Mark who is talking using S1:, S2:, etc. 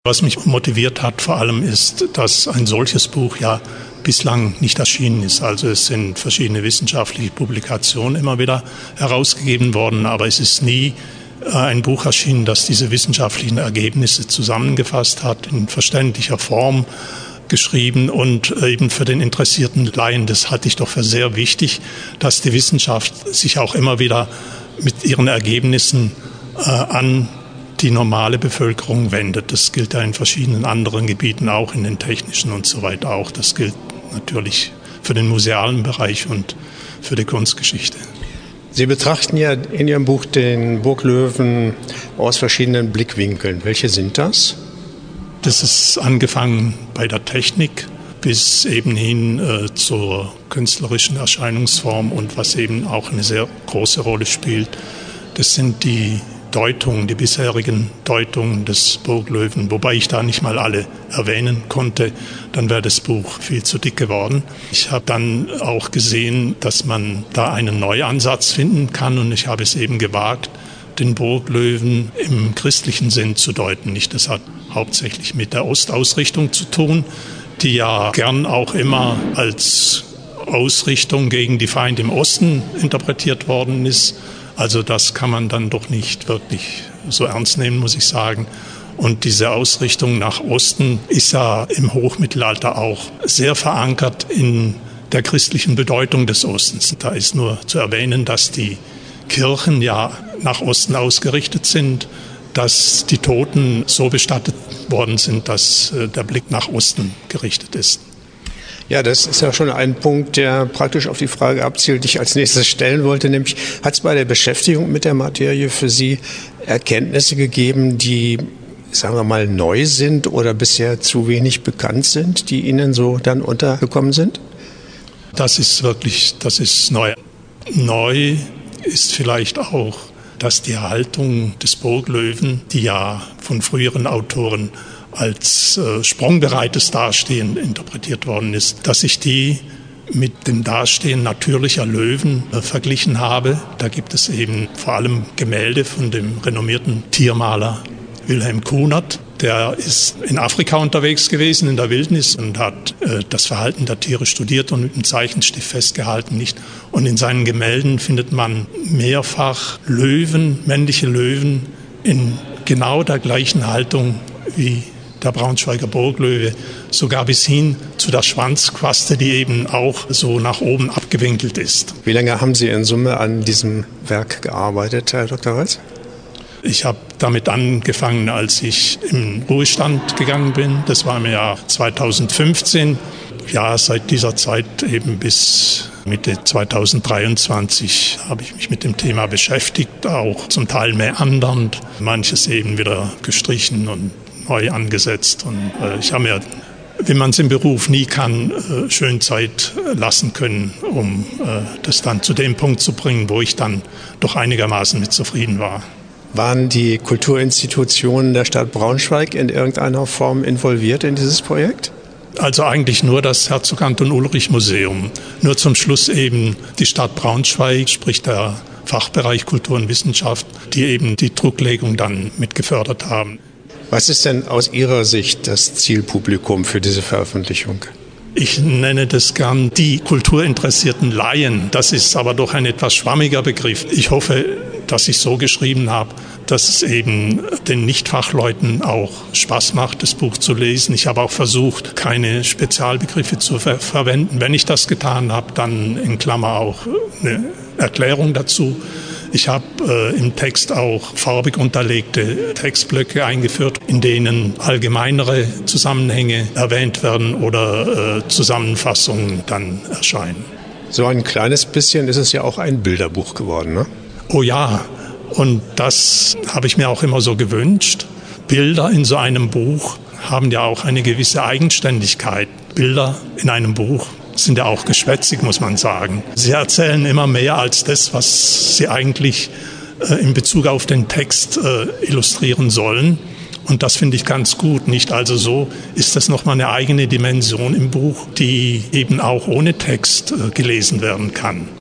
S1: Was mich motiviert hat vor allem ist, dass ein solches Buch ja bislang nicht erschienen ist. Also es sind verschiedene wissenschaftliche Publikationen immer wieder herausgegeben worden, aber es ist nie ein Buch erschienen, das diese wissenschaftlichen Ergebnisse zusammengefasst hat, in verständlicher Form geschrieben und eben für den interessierten Laien. Das halte ich doch für sehr wichtig, dass die Wissenschaft sich auch immer wieder mit ihren Ergebnissen an die normale Bevölkerung wendet. Das gilt ja in verschiedenen anderen Gebieten auch, in den technischen und so weiter auch. Das gilt natürlich für den musealen Bereich und für die Kunstgeschichte.
S2: Sie betrachten ja in Ihrem Buch den Burglöwen aus verschiedenen Blickwinkeln. Welche sind das?
S1: Das ist angefangen bei der Technik bis eben hin zur künstlerischen Erscheinungsform und was eben auch eine sehr große Rolle spielt. Das sind die Deutungen, die bisherigen Deutungen des Burglöwen, wobei ich da nicht mal alle erwähnen konnte, dann wäre das Buch viel zu dick geworden. Ich habe dann auch gesehen, dass man da einen Neuansatz finden kann und ich habe es eben gewagt, den Burglöwen im christlichen Sinn zu deuten. Das hat hauptsächlich mit der Ostausrichtung zu tun, die ja gern auch immer als Ausrichtung gegen die Feinde im Osten interpretiert worden ist. Also das kann man dann doch nicht wirklich so ernst nehmen, muss ich sagen. Und diese Ausrichtung nach Osten ist ja im Hochmittelalter auch sehr verankert in der christlichen Bedeutung des Ostens. Da ist nur zu erwähnen, dass die Kirchen ja nach Osten ausgerichtet sind, dass die Toten so bestattet worden sind, dass der Blick nach Osten gerichtet ist.
S2: Ja, das ist ja schon ein Punkt, der praktisch auf die Frage abzielt, die ich als nächstes stellen wollte, nämlich hat es bei der Beschäftigung mit der Materie für Sie Erkenntnisse gegeben, die, sagen wir mal, neu sind oder bisher zu wenig bekannt sind, die Ihnen so dann untergekommen sind?
S1: Das ist neu. Neu ist vielleicht auch, dass die Haltung des Burglöwen, die ja von früheren Autoren als sprungbereites Dastehen interpretiert worden ist, dass ich die mit dem Dastehen natürlicher Löwen verglichen habe. Da gibt es eben vor allem Gemälde von dem renommierten Tiermaler Wilhelm Kunert. Der ist in Afrika unterwegs gewesen, in der Wildnis, und hat das Verhalten der Tiere studiert und mit einem Zeichenstift festgehalten. Und in seinen Gemälden findet man mehrfach Löwen, männliche Löwen, in genau der gleichen Haltung wie der Braunschweiger Burglöwe, sogar bis hin zu der Schwanzquaste, die eben auch so nach oben abgewinkelt ist.
S2: Wie lange haben Sie in Summe an diesem Werk gearbeitet, Herr Dr. Walz?
S1: Ich habe damit angefangen, als ich im Ruhestand gegangen bin. Das war im Jahr 2015. Ja, seit dieser Zeit eben bis Mitte 2023 habe ich mich mit dem Thema beschäftigt, auch zum Teil meandernd, manches eben wieder gestrichen und neu angesetzt. Und ich habe mir, wenn man es im Beruf nie kann, schön Zeit lassen können, um das dann zu dem Punkt zu bringen, wo ich dann doch einigermaßen mit zufrieden war.
S2: Waren die Kulturinstitutionen der Stadt Braunschweig in irgendeiner Form involviert in dieses Projekt?
S1: Also eigentlich nur das Herzog Anton Ulrich Museum. Nur zum Schluss eben die Stadt Braunschweig, sprich der Fachbereich Kultur und Wissenschaft, die eben die Drucklegung dann mit gefördert haben.
S2: Was ist denn aus Ihrer Sicht das Zielpublikum für diese Veröffentlichung?
S1: Ich nenne das gern die kulturinteressierten Laien. Das ist aber doch ein etwas schwammiger Begriff. Ich hoffe, dass ich so geschrieben habe, dass es eben den Nichtfachleuten auch Spaß macht, das Buch zu lesen. Ich habe auch versucht, keine Spezialbegriffe zu verwenden. Wenn ich das getan habe, dann in Klammer auch eine Erklärung dazu. Ich habe im Text auch farbig unterlegte Textblöcke eingeführt, in denen allgemeinere Zusammenhänge erwähnt werden oder Zusammenfassungen dann erscheinen.
S2: So ein kleines bisschen ist es ja auch ein Bilderbuch geworden, ne?
S1: Oh ja, und das habe ich mir auch immer so gewünscht. Bilder in so einem Buch haben ja auch eine gewisse Eigenständigkeit. Bilder in einem Buch sind ja auch geschwätzig, muss man sagen. Sie erzählen immer mehr als das, was sie eigentlich in Bezug auf den Text illustrieren sollen. Und das finde ich ganz gut. Nicht also so ist das nochmal eine eigene Dimension im Buch, die eben auch ohne Text gelesen werden kann.